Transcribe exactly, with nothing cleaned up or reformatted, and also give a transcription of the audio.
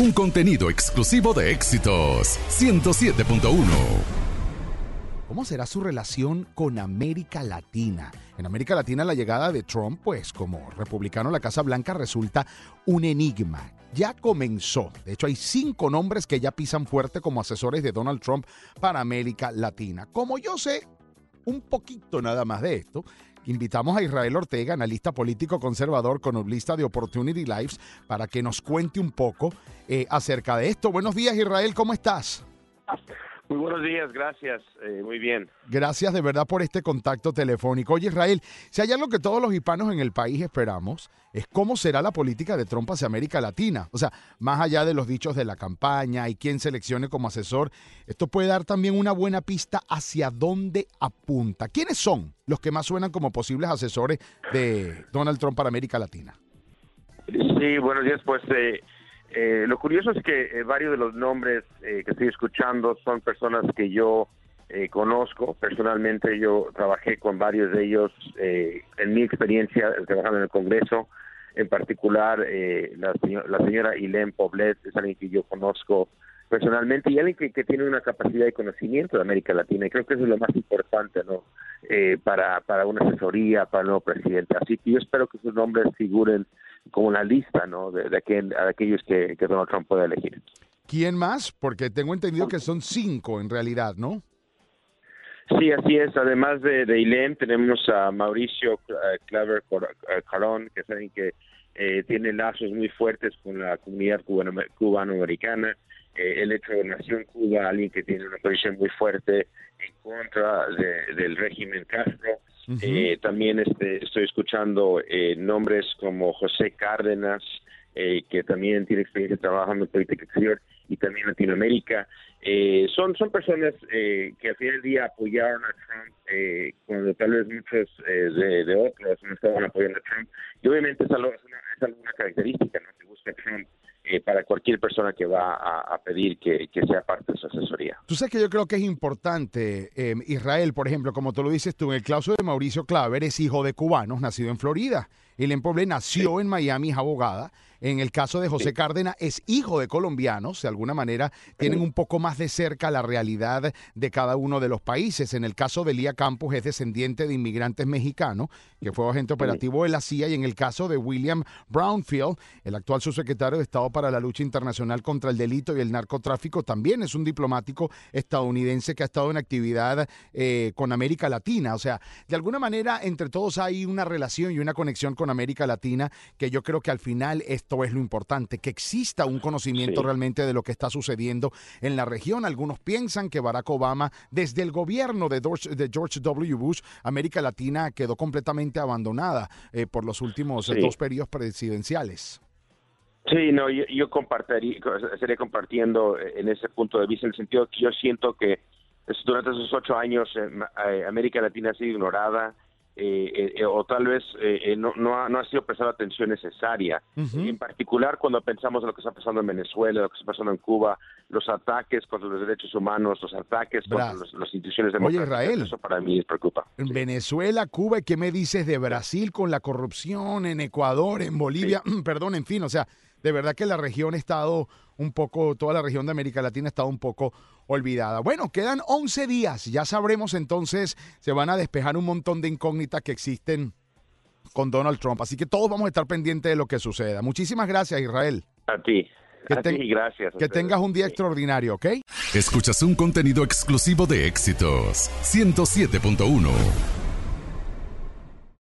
un contenido exclusivo de Éxitos ciento siete punto uno. ¿Cómo será su relación con América Latina? En América Latina la llegada de Trump, pues como republicano a la Casa Blanca, resulta un enigma. Ya comenzó. De hecho, hay cinco nombres que ya pisan fuerte como asesores de Donald Trump para América Latina. Como yo sé un poquito nada más de esto, invitamos a Israel Ortega, analista político conservador, columnista de Opportunity Lives, para que nos cuente un poco eh, acerca de esto. Buenos días, Israel, ¿cómo estás? Muy buenos días, gracias, eh, muy bien. Gracias de verdad por este contacto telefónico. Oye, Israel, si hay algo que todos los hispanos en el país esperamos, es cómo será la política de Trump hacia América Latina. O sea, más allá de los dichos de la campaña y quién seleccione como asesor, esto puede dar también una buena pista hacia dónde apunta. ¿Quiénes son los que más suenan como posibles asesores de Donald Trump para América Latina? Sí, buenos días, pues... Eh... Eh, lo curioso es que eh, varios de los nombres eh, que estoy escuchando son personas que yo eh, conozco. Personalmente yo trabajé con varios de ellos eh, en mi experiencia trabajando en el Congreso. En particular, eh, la, señor, la señora Ilene Poblet es alguien que yo conozco personalmente y alguien que, que tiene una capacidad de conocimiento de América Latina. Y creo que eso es lo más importante, ¿no? Eh, para, para una asesoría, para el nuevo presidente. Así que yo espero que sus nombres figuren como una lista, ¿no? De, de, aquel, de aquellos que, que Donald Trump puede elegir. ¿Quién más? Porque tengo entendido que son cinco en realidad, ¿no? Sí, así es. Además de, de Ilene, tenemos a Mauricio uh, Claver Carón, que es alguien que eh, tiene lazos muy fuertes con la comunidad cubano, cubanoamericana. Eh, el hecho de nació en Cuba, alguien que tiene una posición muy fuerte en contra de, del régimen Castro. Uh-huh. Eh, también este, estoy escuchando eh, nombres como José Cárdenas, eh, que también tiene experiencia trabajando en política exterior y también en Latinoamérica. Eh, son, son personas eh, que al final del día apoyaron a Trump eh, cuando tal vez muchos eh, de, de otros no estaban apoyando a Trump. Y obviamente es, algo, es, una, es alguna característica, ¿no?, que busca Trump Eh, para cualquier persona que va a, a pedir que, que sea parte de su asesoría. Tú sabes que yo creo que es importante, eh, Israel, por ejemplo, como tú lo dices tú, en el caso de Mauricio Claver es hijo de cubanos, nacido en Florida. Ilene Poblet nació sí. en Miami, es abogada. En el caso de José sí. Cárdenas es hijo de colombianos, de alguna manera tienen un poco más de cerca la realidad de cada uno de los países. En el caso de Lía Campos es descendiente de inmigrantes mexicanos, que fue agente operativo de la C I A, y en el caso de William Brownfield, el actual subsecretario de Estado para la Lucha Internacional contra el Delito y el Narcotráfico, también es un diplomático estadounidense que ha estado en actividad eh, con América Latina. O sea, de alguna manera entre todos hay una relación y una conexión con América Latina que yo creo que al final esto es lo importante, que exista un conocimiento sí. realmente de lo que está sucediendo en la región. Algunos piensan que Barack Obama, desde el gobierno de George, de George W. Bush, América Latina quedó completamente abandonada eh, por los últimos sí. dos periodos presidenciales. Sí, no, yo, yo compartiría, estaría compartiendo en ese punto de vista, en el sentido que yo siento que durante esos ocho años eh, América Latina ha sido ignorada, eh, eh, o tal vez eh, no, no, ha, no ha sido prestada atención necesaria. Uh-huh. En particular cuando pensamos en lo que está pasando en Venezuela, lo que está pasando en Cuba, los ataques contra los derechos humanos, los ataques Bra- contra las instituciones democráticas. Oye, Israel, eso para mí preocupa. En sí. Venezuela, Cuba, ¿y qué me dices de Brasil con la corrupción? En Ecuador, en Bolivia, sí. perdón, en fin, o sea, de verdad que la región ha estado un poco, toda la región de América Latina ha estado un poco olvidada. Bueno, quedan once días, ya sabremos entonces, se van a despejar un montón de incógnitas que existen con Donald Trump, así que todos vamos a estar pendientes de lo que suceda. Muchísimas gracias, Israel. A ti. Que, a ten- ti, gracias. que tengas un día sí. extraordinario, ¿ok? Escuchas un contenido exclusivo de Éxitos ciento siete punto uno.